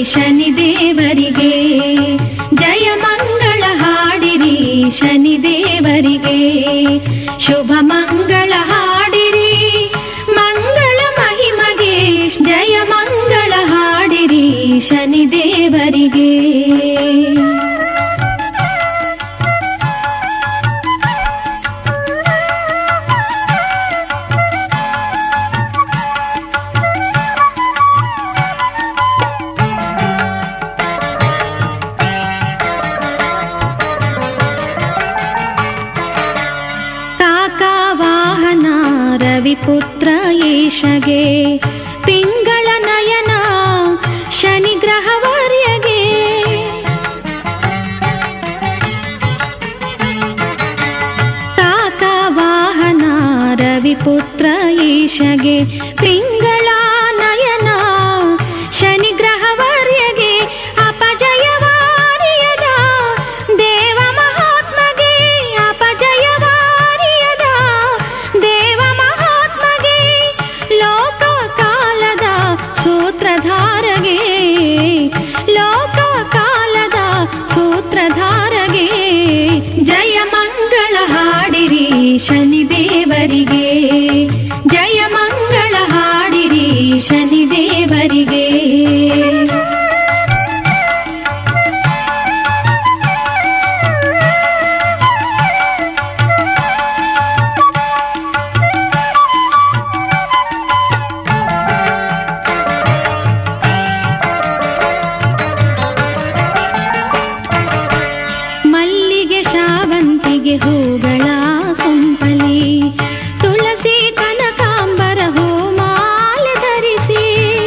ಶನಿದೇವರಿಗೆ. ಜಯ ಮಂಗಳ ಹಾಡಿರಿ ಶನಿದೇವರಿಗೆ. ಶುಭ ಮಂಗಳ ಹಾಡಿರಿ ಮಂಗಳ ಮಹಿಮಗೆ. ಜಯ ಮಂಗಳ ಹಾಡಿರಿ ಶನಿದೇವರಿಗೆ. ರವಿಪುತ್ರ ಏಷಗೆ ಪಿಂಗಳ ನಯನ ಶನಿಗ್ರಹವರ್ಯಗೆ. ಕಾಕ ವಾಹನ ರವಿಪುತ್ರ ಏಷಗೆ ಪಿಂಗಳ ನಯನ ಶನಿಗ್ರಹವರ್ಯಗೆ. ಅಪಜಯವಾರಿಯದ ದೇವ ಮಹಾತ್ಮಗೆ. ಅಪಜಯವಾರಿಯದ ದೇವ ಮಹಾತ್ಮಗೆ. ಲೋಕ ಕಾಲದ ಸೂತ್ರಧಾರಗೆ. ಲೋಕ ಕಾಲದ ಸೂತ್ರಧಾರಗೆ. ಜಯ ಮಂಗಳ ಹಾಡಿರಿ ಶನಿದೇವರಿಗೆ. ಜಯ ಮಂಗಳ ಹಾಡಿರಿ ಶನಿದೇವರಿಗೆ. ಮಲ್ಲಿಗೆ ಶಾವಂತಿಗೆ ಹೂಗಳ ಸೊಂಪಲಿ. ತುಳಸಿ ಕನಕಾಂಬರ ಹೂಮಾಲೆ ಧರಿಸಿ.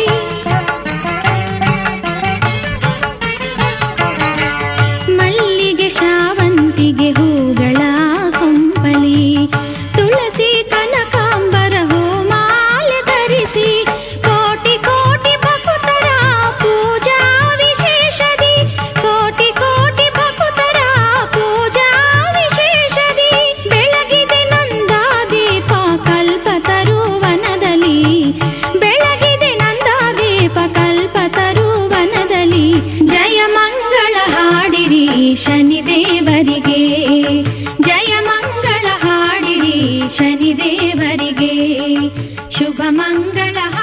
ಮಲ್ಲಿಗೆ ಶಾವಂತಿಗೆ ಹೂಗಳ ಸೊಂಪಲಿ. ತುಳಸಿ ಕನಕಾಂಬರ ಹೂಮಾಲೆ ಧರಿಸಿ. ಕೋಟಿ ಕೋಟಿ ಭಕ್ತರ ಪೂಜಾ ವಿಶೇಷದಿ. ಕೋಟಿ ಕೋಟಿ ಭಕ್ತರ ಪೂಜಾ ವಿಶೇಷದಿ. ಬೆಳಗಿದೆ ನಂದಾದೀಪ ಕಲ್ಪತರುವನದಲ್ಲಿ. ಬೆಳಗಿದೆ ನಂದಾದೀಪ ಕಲ್ಪತರುವನದಲ್ಲಿ. ಜಯ ಮಂಗಳ ಹಾಡಿರಿ ಶನಿದೇವರಿಗೆ. ಜಯ ಮಂಗಳ ಹಾಡಿರಿ ಶನಿದೇವರಿಗೆ. ಶುಭ ಮಂಗಳ